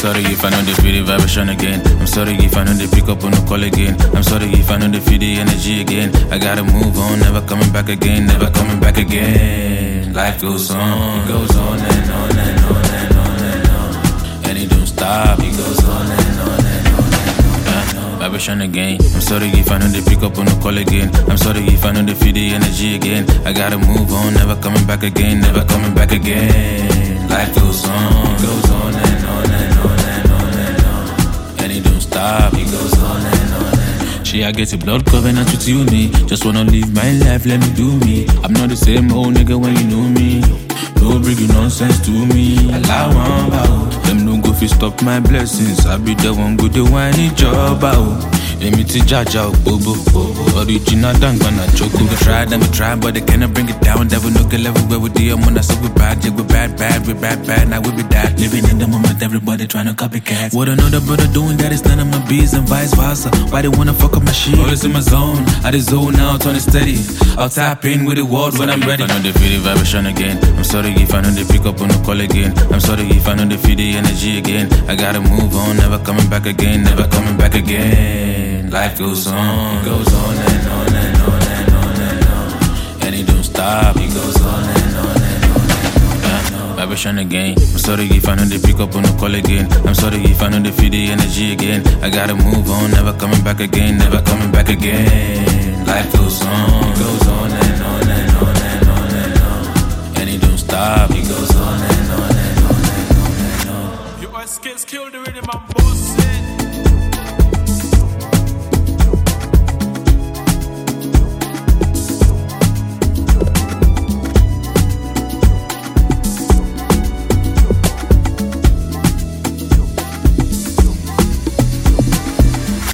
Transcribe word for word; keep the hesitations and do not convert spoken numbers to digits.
sorry if I know they feel the vibration again. I'm sorry if I know they pick up on the call again. I'm sorry if I know they feel the energy again. I gotta move on, never coming back again, never coming back again. Life goes on, it goes on and on and on and on and on. And it don't stop, it goes on and on and on and on. Vibration again. I'm sorry if I know they pick up on the call again. I'm sorry if I know they feel the energy again. I gotta move on, never coming back again, never coming back again. Life goes on, goes on and on and on and on and on. And it don't stop, it goes on and on and on. She I get a blood covenant with you, me. Just wanna live my life, let me do me. I'm not the same old nigga when you know me. Don't bring your nonsense to me. Allow one bow. Them no go fi stop my blessings. I be the one go the whiny job out. Emi ti jaja bobo bobo. Original dangana choco. We try, then we try, but they cannot bring it down. Devil no get level where we deal. When I say we bad, yeah we bad, bad, we bad, bad. Now we be that. Living in the moment, everybody trying to copycat. What another brother doing that is none of my biz and vice versa. Why they wanna fuck up my shit? Always in my zone. I just zone out, turn it steady. I'll tap in with the world when I'm ready. I know they feel the vibration again. I'm sorry if I know they pick up on the call again. I'm sorry if I know they feel the energy again. I gotta move on, never coming back again, never coming back again. Life goes on, goes on and on and on and on and on. And it don't stop, it goes on and on and on and on. Vibration again. I'm sorry if I know they pick up on the call again. I'm sorry if I know they feel the energy again. I gotta move on, never coming back again, never coming back again. Life goes on, goes on and on and on and on and on. And it don't stop, it goes on and on and on and on and on. Your skills kill the rhythm and boss it.